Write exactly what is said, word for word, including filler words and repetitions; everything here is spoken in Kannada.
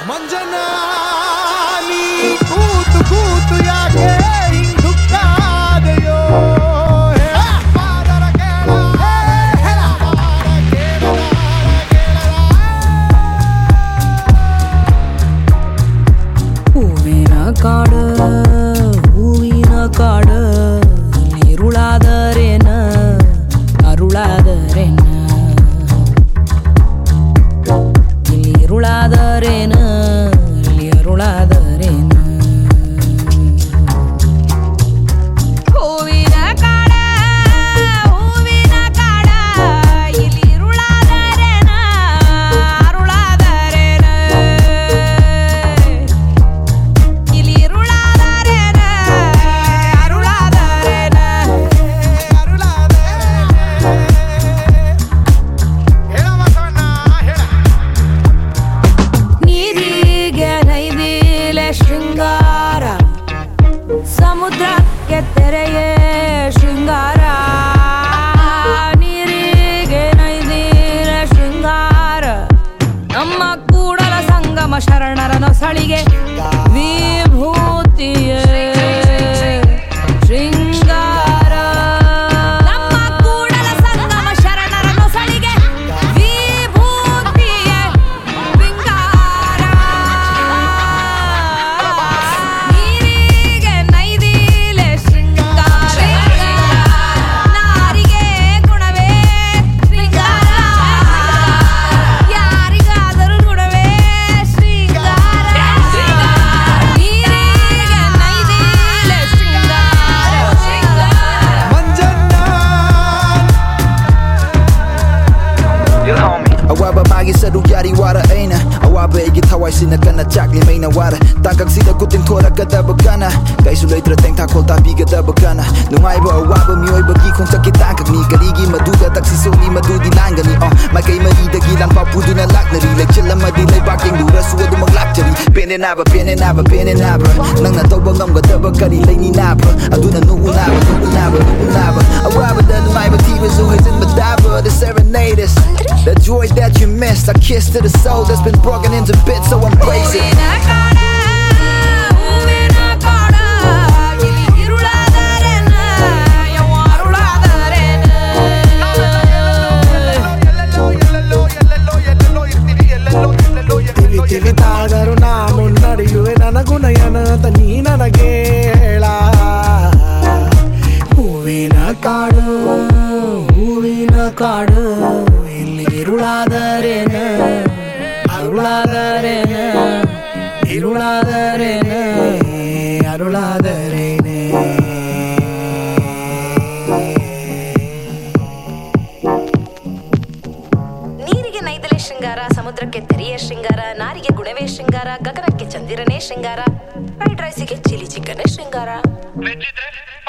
ಮಂಜನಾ ನೀ ಕೂತು ಕೂತು ಯಾಕೆ ಹಿಂಗ್ ದುಃಖಾದೆಯೋ ಹೂವಿನ ಕಾಡ ಹೂವಿನ ಕಾಡ ಇರುಳಾದರೇನ ಅರುಳಾದರೇನ ಇಲ್ಲಿ ಇರುಳಾದರೇನ ಇಲ್ಲಿ ಅರುಳಾದರೇನ ಹೂವಿನ ಕಾಡ ಹೂವಿನ ಕಾಡ ಇಲ್ಲಿ ಇರುಳಾದರೇನ ಅರುಳಾದರೇನ ಇಲ್ಲಿ ಇರುಳಾದರೇನ ಅರುಳಾದರೇನ ನೀರಿಗೆ ನೈದಿಲೆ ಶೃಂಗಾರ ಸಮುದ್ರಕ್ಕೆ ತೆರೆಯೇ ಶೃಂಗಾರ ನೀರಿಗೆ ನೈದಿಲೆ ಶೃಂಗಾರ ನಮ್ಮ ಕೂಡಲ ಸಂಗಮ ಶರಣರ ನೊಸಳಿಗೆ ವಿಭೂತಿಯೇ ಶೃಂಗಾರ ನಮ್ಮ ಕೂಡಲ ಸಂಗಮ ಶರಣರ ನೊಸಳಿಗೆ ವಿಭೂತಿಯೇ ಶೃಂಗಾರ ನೀರಿಗೆ ನೈದಿಲೆ ಶೃಂಗಾರ ನಾರಿಗೆ ಗುಣವೇ ಶೃಂಗಾರ ಯಾರಿಗಾದರೂ ಗುಣವೇ ಶೃಂಗಾರ ನೀರಿಗೆ ನೈದಿಲೆ ಶೃಂಗಾರ ಮಂಜನಾ Awaba magi sa dugyari wara aina Awaba igi tawai sina kana chakli may nawara Tangkag sina kuting tora kadaba kana Kay sulay trateng takol tapi kadaba kana Nungay ba awaba miyoy bagi kong sakit tangkag ni Kaligi maduda taksiso ni madudi nangani Oh, may kay maridagi lang papudo na lak Narilag chila madilay baking dura suwado maglakchari Pene na ba, pene na ba, pene na ba Nang natawag ng gadaba karilay ni napa Aduna nuuna ba, nuuna ba, nuuna ba Awaba da nungay ba tiba zuhay sin madaba The serenaders The joy that you missed A kiss to the soul that's been broken into bits So I'm crazy ಹೂವಿನ ಕಾಡ ಹೂವಿನ ಕಾಡ ಇಲ್ಲಿ ಇರುಳಾದರೇನ ಯವ್ವ ಅರುಳಾದರೇನ ತಿಳಿ ತಿಳಿತಾದರೂ ನಾ ಮುನ್ನಡೆಯುವೆ ನನಗೂ ನಯನದ ನೀ ನನಗೆ ಹೇಳ ಹೂವಿನ ಕಾಡು ಹೂವಿನ ಕಾಡು ಇಲ್ಲಿ ಇರುಳಾದರೇನ ಅರುಳಾದರೇನ ಇರುಳಾದರೇನ ಅರುಳಾದರೇನೆ ನೀರಿಗೆ ನೈದಲೆ ಶೃಂಗಾರ ಸಮುದ್ರಕ್ಕೆ ತೆರೆಯ ಶೃಂಗಾರ ನಾರಿಗೆ ಗುಣವೇ ಶೃಂಗಾರ ಗಗನಕ್ಕೆ ಚಂದಿರನೇ ಶೃಂಗಾರ ಫ್ರೈಡ್ ರೈಸಿಗೆ ಚಿಲಿ ಚಿಕನ್ ಶೃಂಗಾರ